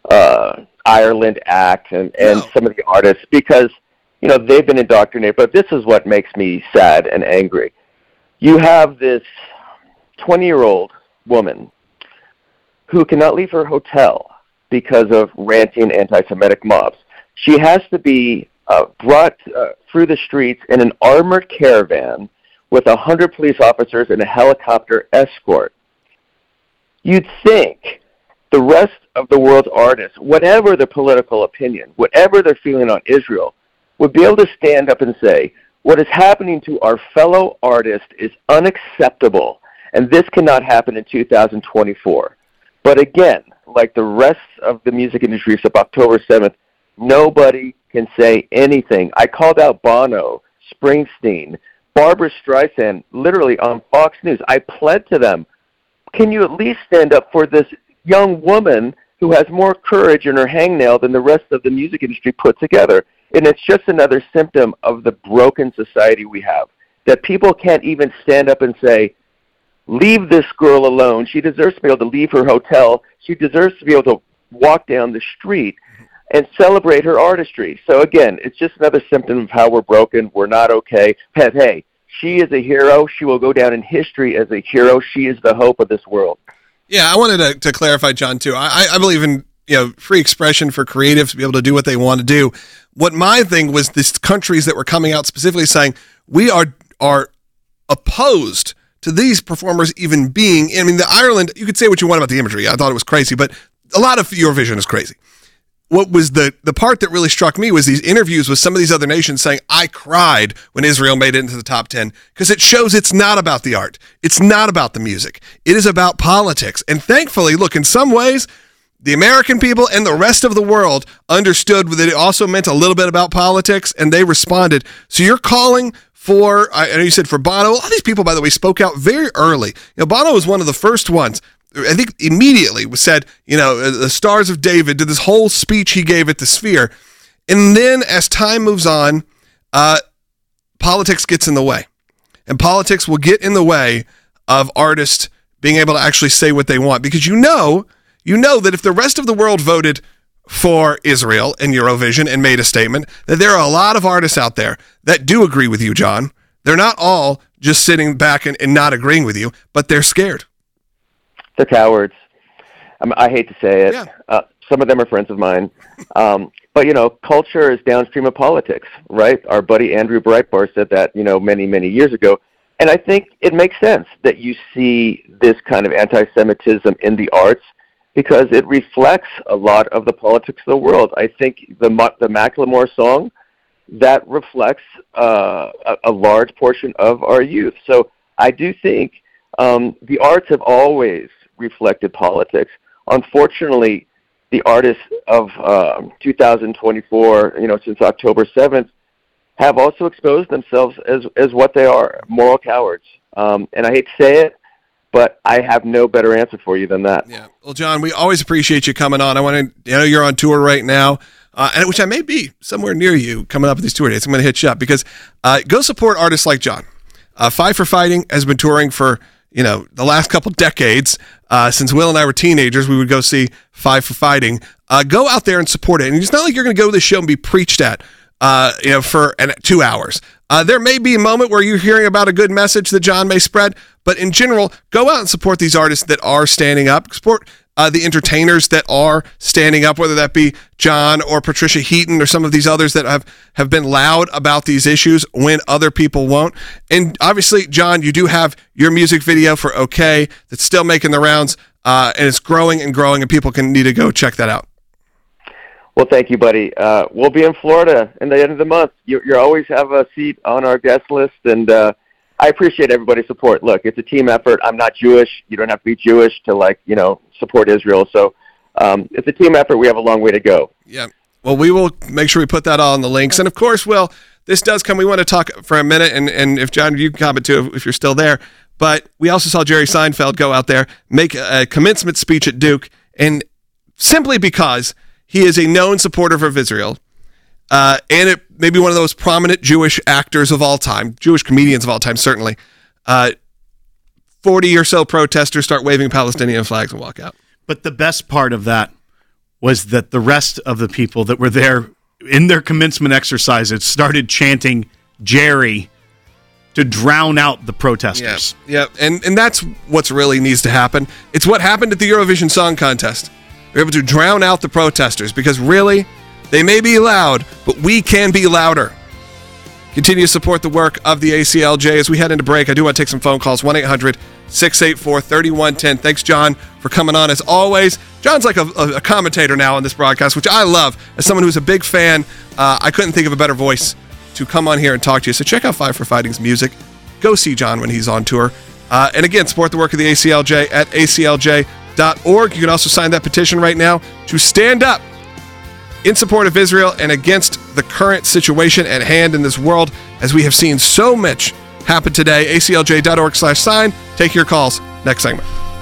Ireland act and some of the artists because, they've been indoctrinated. But this is what makes me sad and angry. You have this 20-year-old woman who cannot leave her hotel because of ranting anti-Semitic mobs. She has to be brought through the streets in an armored caravan with 100 police officers and a helicopter escort. You'd think the rest of the world's artists, whatever their political opinion, whatever they're feeling on Israel, would be able to stand up and say, what is happening to our fellow artists is unacceptable, and this cannot happen in 2024. But again, like the rest of the music industry, so October 7th, nobody can say anything. I called out Bono, Springsteen, Barbra Streisand, literally on Fox News. I pled to them, can you at least stand up for this young woman who has more courage in her hangnail than the rest of the music industry put together? And it's just another symptom of the broken society we have, that people can't even stand up and say, leave this girl alone. She deserves to be able to leave her hotel. She deserves to be able to walk down the street and celebrate her artistry. So again, it's just another symptom of how we're broken. We're not okay. But hey, she is a hero. She will go down in history as a hero. She is the hope of this world. Yeah, I wanted to clarify, John, too. I believe in free expression for creatives to be able to do what they want to do. What my thing was, these countries that were coming out specifically saying, we are opposed to these performers even being, the Ireland, you could say what you want about the imagery. I thought it was crazy, but a lot of Eurovision is crazy. What was the part that really struck me was these interviews with some of these other nations saying, I cried when Israel made it into the top 10, because it shows it's not about the art. It's not about the music. It is about politics. And thankfully, look, in some ways, the American people and the rest of the world understood that it also meant a little bit about politics, and they responded. So you're calling for, I know you said for Bono, a lot of these people, by the way, spoke out very early. Bono was one of the first ones. I think immediately said, the Stars of David, did this whole speech he gave at the Sphere. And then as time moves on, politics gets in the way. And politics will get in the way of artists being able to actually say what they want. Because you know that if the rest of the world voted for Israel in Eurovision and made a statement, that there are a lot of artists out there that do agree with you, John. They're not all just sitting back and not agreeing with you, but they're scared. They're cowards. I hate to say it. Yeah. Some of them are friends of mine. But, culture is downstream of politics, right? Our buddy Andrew Breitbart said that, many, many years ago. And I think it makes sense that you see this kind of anti-Semitism in the arts. because it reflects a lot of the politics of the world. I think the Macklemore song, that reflects a large portion of our youth. So I do think the arts have always reflected politics. Unfortunately, the artists of 2024, since October 7th, have also exposed themselves as what they are, moral cowards. And I hate to say it, but I have no better answer for you than that. Yeah. Well, John, we always appreciate you coming on. I know you're on tour right now, and which I may be somewhere near you coming up with these tour dates. I'm going to hit you up because go support artists like John. Five for Fighting has been touring for the last couple decades. Since Will and I were teenagers, we would go see Five for Fighting. Go out there and support it. And it's not like you're going to go to the show and be preached at, for 2 hours. There may be a moment where you're hearing about a good message that John may spread, but in general, go out and support these artists that are standing up. Support the entertainers that are standing up, whether that be John or Patricia Heaton or some of these others that have been loud about these issues when other people won't. And obviously, John, you do have your music video for OK that's still making the rounds, and it's growing and growing, and people need to go check that out. Well, thank you, buddy. We'll be in Florida in the end of the month. You always have a seat on our guest list, and I appreciate everybody's support. Look, it's a team effort. I'm not Jewish. You don't have to be Jewish to, support Israel. So it's a team effort. We have a long way to go. Yeah. Well, we will make sure we put that all in the links. And, of course, Will, this does come. We want to talk for a minute, and if, John, you can comment, too, if you're still there. But we also saw Jerry Seinfeld go out there, make a commencement speech at Duke, and simply because he is a known supporter of Israel, and it may be one of those prominent Jewish actors of all time, Jewish comedians of all time, certainly. 40 or so protesters start waving Palestinian flags and walk out. But the best part of that was that the rest of the people that were there in their commencement exercises started chanting Jerry to drown out the protesters. Yeah. And that's what's really needs to happen. It's what happened at the Eurovision Song Contest. We're able to drown out the protesters because really, they may be loud, but we can be louder. Continue to support the work of the ACLJ. As we head into break, I do want to take some phone calls. 1-800-684-3110. Thanks, John, for coming on. As always, John's like a commentator now on this broadcast, which I love. As someone who's a big fan, I couldn't think of a better voice to come on here and talk to you. So check out Five for Fighting's music. Go see John when he's on tour. And again, support the work of the ACLJ at aclj.org. You can also sign that petition right now to stand up in support of Israel and against the current situation at hand in this world, as we have seen so much happen today. aclj.org/sign. Take your calls. Next segment.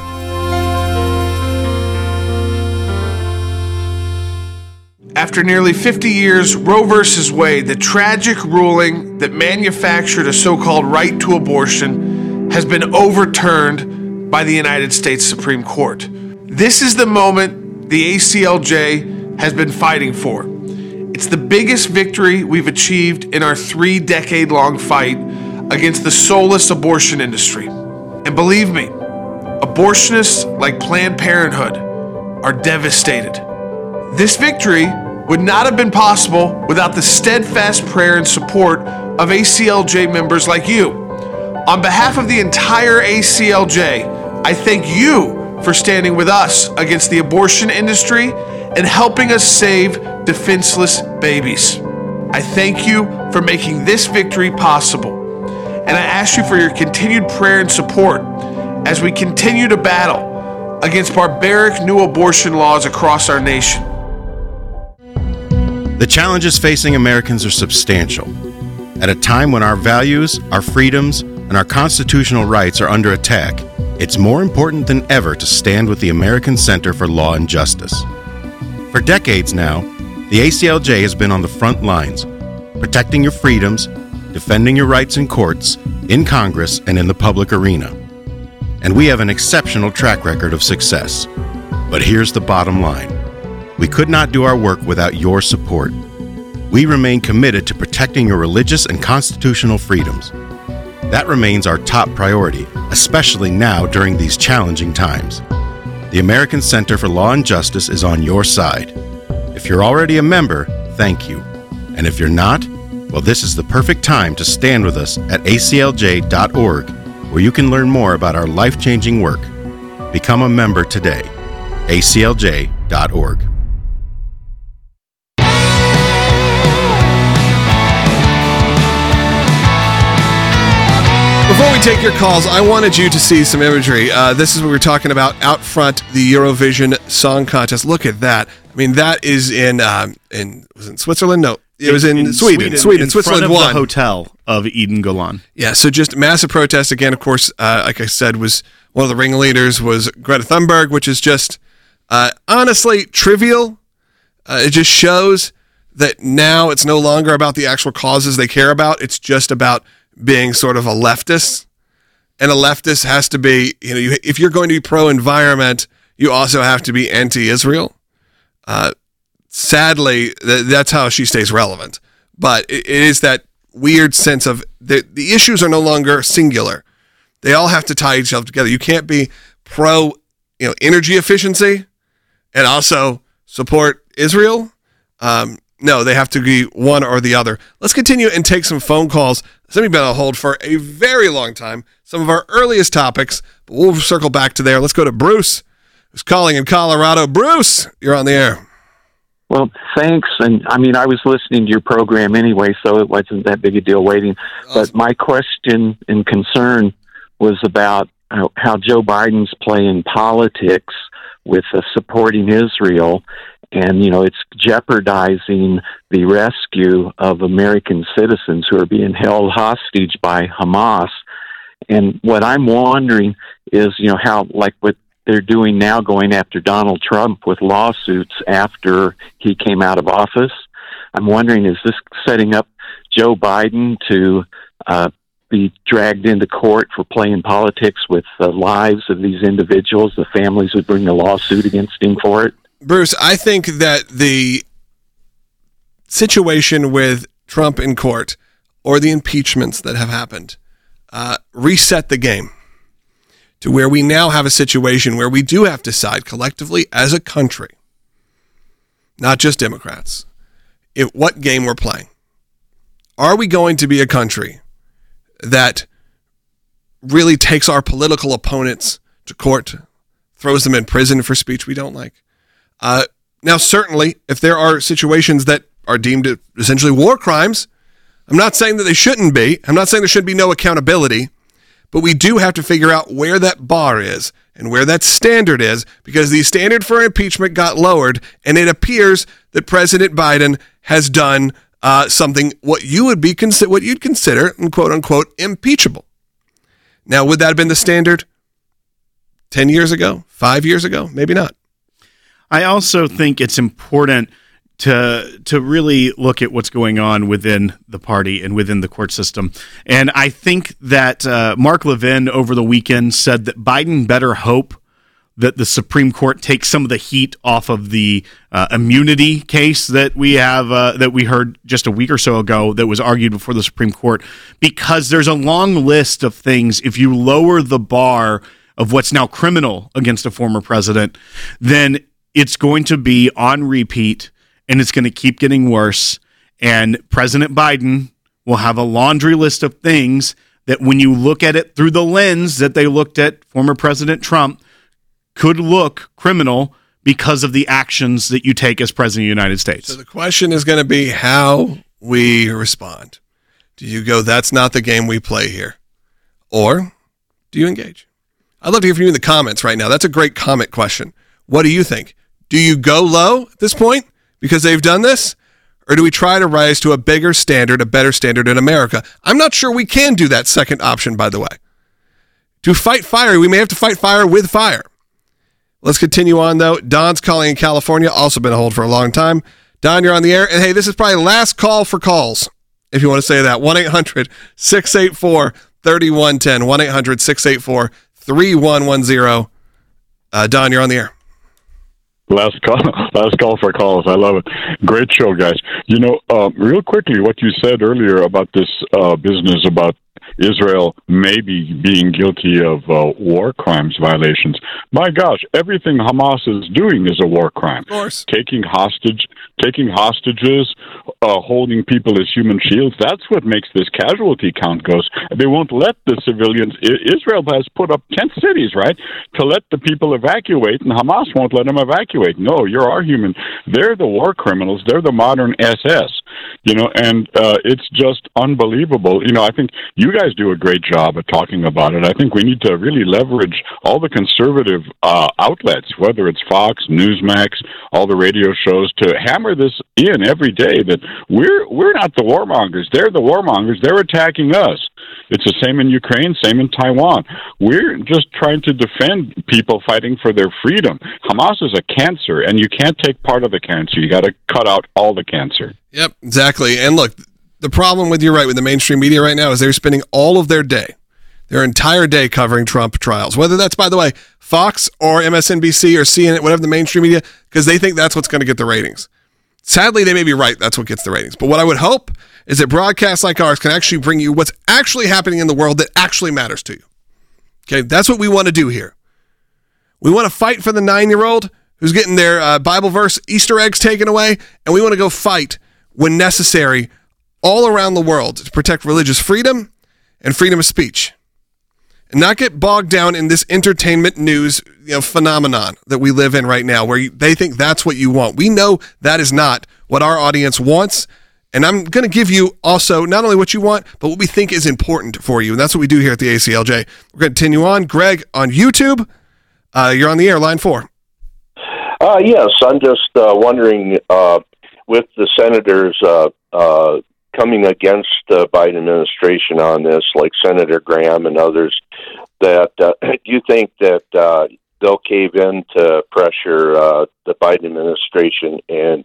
After nearly 50 years, Roe v. Wade, the tragic ruling that manufactured a so-called right to abortion, has been overturned by the United States Supreme Court. This is the moment the ACLJ has been fighting for. It's the biggest victory we've achieved in our 3-decade-long fight against the soulless abortion industry. And believe me, abortionists like Planned Parenthood are devastated. This victory would not have been possible without the steadfast prayer and support of ACLJ members like you. On behalf of the entire ACLJ, I thank you for standing with us against the abortion industry and helping us save defenseless babies. I thank you for making this victory possible. And I ask you for your continued prayer and support as we continue to battle against barbaric new abortion laws across our nation. The challenges facing Americans are substantial. At a time when our values, our freedoms, and our constitutional rights are under attack, it's more important than ever to stand with the American Center for Law and Justice. For decades now, the ACLJ has been on the front lines, protecting your freedoms, defending your rights in courts, in Congress, and in the public arena. And we have an exceptional track record of success. But here's the bottom line. We could not do our work without your support. We remain committed to protecting your religious and constitutional freedoms. That remains our top priority, especially now during these challenging times. The American Center for Law and Justice is on your side. If you're already a member, thank you. And if you're not, well, this is the perfect time to stand with us at aclj.org, where you can learn more about our life-changing work. Become a member today. aclj.org. Before we take your calls, I wanted you to see some imagery. This is what we were talking about out front, the Eurovision Song Contest. Look at that. I mean, that is in was it in Switzerland? No, it was in Sweden. In Switzerland front of won. the hotel of Eden Golan. Yeah, so just massive protest again. Of course, like I said, was one of the ringleaders was Greta Thunberg, which is just honestly trivial. It just shows that now it's no longer about the actual causes they care about. It's just about being sort of a leftist. And a leftist has to be, if you're going to be pro-environment, you also have to be anti-Israel. Sadly, that's how she stays relevant. But it is that weird sense of the issues are no longer singular. They all have to tie each other together. You can't be pro, energy efficiency and also support Israel. No, they have to be one or the other. Let's continue and take some phone calls. Somebody's been on hold for a very long time. Some of our earliest topics, but we'll circle back to there. Let's go to Bruce, who's calling in Colorado. Bruce, you're on the air. Well, thanks. And I mean, I was listening to your program anyway, so it wasn't that big a deal waiting. Awesome. But my question and concern was about how Joe Biden's playing politics with supporting Israel. And, it's jeopardizing the rescue of American citizens who are being held hostage by Hamas. And what I'm wondering is, how, like what they're doing now, going after Donald Trump with lawsuits after he came out of office. I'm wondering, is this setting up Joe Biden to be dragged into court for playing politics with the lives of these individuals? The families would bring a lawsuit against him for it. Bruce, I think that the situation with Trump in court or the impeachments that have happened reset the game to where we now have a situation where we do have to decide collectively as a country, not just Democrats, what game we're playing. Are we going to be a country that really takes our political opponents to court, throws them in prison for speech we don't like? Now, certainly, if there are situations that are deemed essentially war crimes, I'm not saying that they shouldn't be. I'm not saying there should be no accountability, but we do have to figure out where that bar is and where that standard is, because the standard for impeachment got lowered, and it appears that President Biden has done something what you'd consider, quote unquote, impeachable. Now, would that have been the standard 10 years ago, 5 years ago? Maybe not. I also think it's important to really look at what's going on within the party and within the court system. And I think that Mark Levin over the weekend said that Biden better hope that the Supreme Court takes some of the heat off of the immunity case that we have that we heard just a week or so ago that was argued before the Supreme Court, because there's a long list of things. If you lower the bar of what's now criminal against a former president, then it's going to be on repeat, and it's going to keep getting worse. And President Biden will have a laundry list of things that, when you look at it through the lens that they looked at former President Trump, could look criminal because of the actions that you take as President of the United States. So the question is going to be how we respond. Do you go, that's not the game we play here? Or do you engage? I'd love to hear from you in the comments right now. That's a great comment question. What do you think? Do you go low at this point because they've done this? Or do we try to rise to a bigger standard, a better standard in America? I'm not sure we can do that second option, by the way. To fight fire, we may have to fight fire with fire. Let's continue on, though. Don's calling in California, also been on hold for a long time. Don, you're on the air. And hey, this is probably last call for calls, if you want to say that. 1-800-684-3110. 1-800-684-3110. Don, you're on the air. Last call for calls. I love it. Great show, guys. Real quickly, what you said earlier about this business about Israel may be being guilty of war crimes violations. My gosh, everything Hamas is doing is a war crime. Of course. Taking hostages, holding people as human shields. That's what makes this casualty count goes. They won't let the civilians. Israel has put up tent cities, right, to let the people evacuate, and Hamas won't let them evacuate. No, you're our human. They're the war criminals. They're the modern SS. And it's just unbelievable. I think you guys do a great job of talking about it. I think we need to really leverage all the conservative outlets, whether it's Fox, Newsmax, all the radio shows, to hammer this in every day that we're not the warmongers. They're the warmongers. They're attacking us. It's the same in Ukraine, same in Taiwan. We're just trying to defend people fighting for their freedom. Hamas is a cancer, and you can't take part of the cancer. You got to cut out all the cancer. Yep, exactly. And look, the problem with, you're right, with the mainstream media right now is they're spending all of their entire day covering Trump trials, whether that's, by the way, Fox or MSNBC or CNN, whatever the mainstream media, because they think that's what's going to get the ratings. Sadly, they may be right. That's what gets the ratings. But what I would hope is that broadcasts like ours can actually bring you what's actually happening in the world that actually matters to you. Okay, that's what we want to do here. We want to fight for the 9-year-old who's getting their Bible verse Easter eggs taken away, and we want to go fight when necessary all around the world to protect religious freedom and freedom of speech, and not get bogged down in this entertainment news phenomenon that we live in right now, where they think that's what you want. We know that is not what our audience wants, and I'm going to give you also not only what you want, but what we think is important for you, and that's what we do here at the ACLJ. We're going to continue on. Greg on YouTube, you're on the air, line 4. Yes, I'm just wondering, with the senators coming against the Biden administration on this, like Senator Graham and others, that do you think that they'll cave in to pressure the Biden administration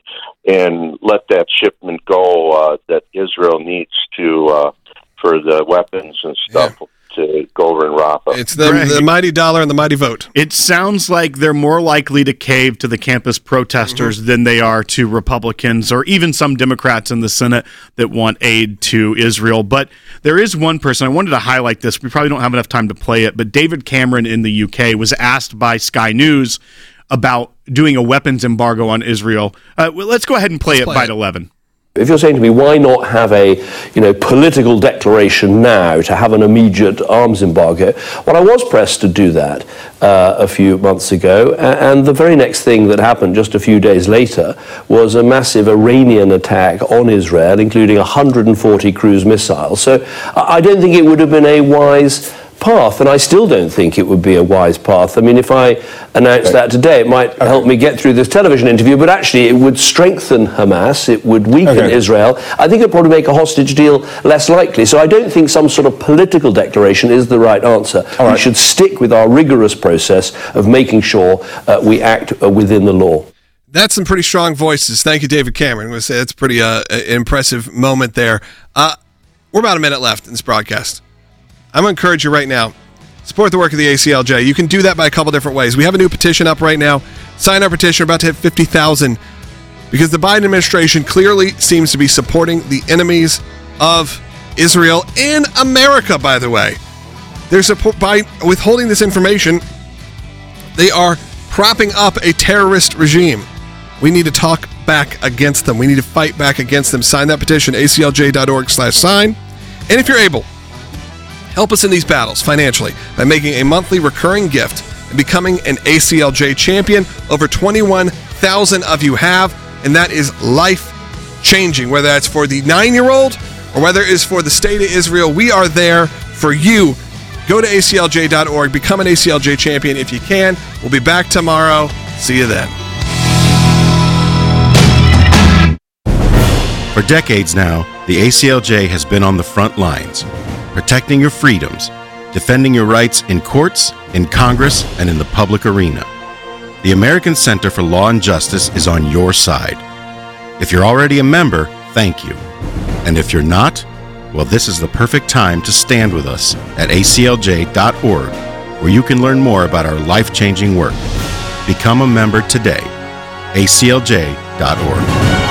and let that shipment go that Israel needs to for the weapons and stuff? Yeah. To go over in Rafah. It's the mighty dollar and the mighty vote. It sounds like they're more likely to cave to the campus protesters than they are to Republicans or even some Democrats in the Senate that want aid to Israel. But there is one person, I wanted to highlight this. We probably don't have enough time to play it, but David Cameron in the UK was asked by Sky News about doing a weapons embargo on Israel. Let's go ahead and play it by 11. If you're saying to me, why not have a political declaration now to have an immediate arms embargo? Well, I was pressed to do that a few months ago, and the very next thing that happened just a few days later was a massive Iranian attack on Israel, including 140 cruise missiles. So I don't think it would have been a wise path, and I still don't think it would be a wise path. I mean, if I announced that today, it might help me get through this television interview, but actually it would strengthen Hamas, it would weaken Israel. I think it would probably make a hostage deal less likely. So I don't think some sort of political declaration is the right answer. We should stick with our rigorous process of making sure we act within the law. That's some pretty strong voices. Thank you, David Cameron. I'm going to say that's a pretty impressive moment there. We're about a minute left in this broadcast. I'm going to encourage you right now, support the work of the ACLJ. You can do that by a couple different ways. We have a new petition up right now. Sign our petition. We're about to hit 50,000 because the Biden administration clearly seems to be supporting the enemies of Israel and America, by the way. They're by withholding this information, they are propping up a terrorist regime. We need to talk back against them. We need to fight back against them. Sign that petition, aclj.org/sign. And if you're able, help us in these battles financially by making a monthly recurring gift and becoming an ACLJ champion. Over 21,000 of you have, and that is life-changing. Whether that's for the 9-year-old or whether it is for the state of Israel, we are there for you. Go to aclj.org, become an ACLJ champion if you can. We'll be back tomorrow. See you then. For decades now, the ACLJ has been on the front lines, protecting your freedoms, defending your rights in courts, in Congress, and in the public arena. The American Center for Law and Justice is on your side. If you're already a member, thank you. And if you're not, well, this is the perfect time to stand with us at aclj.org, where you can learn more about our life-changing work. Become a member today. aclj.org.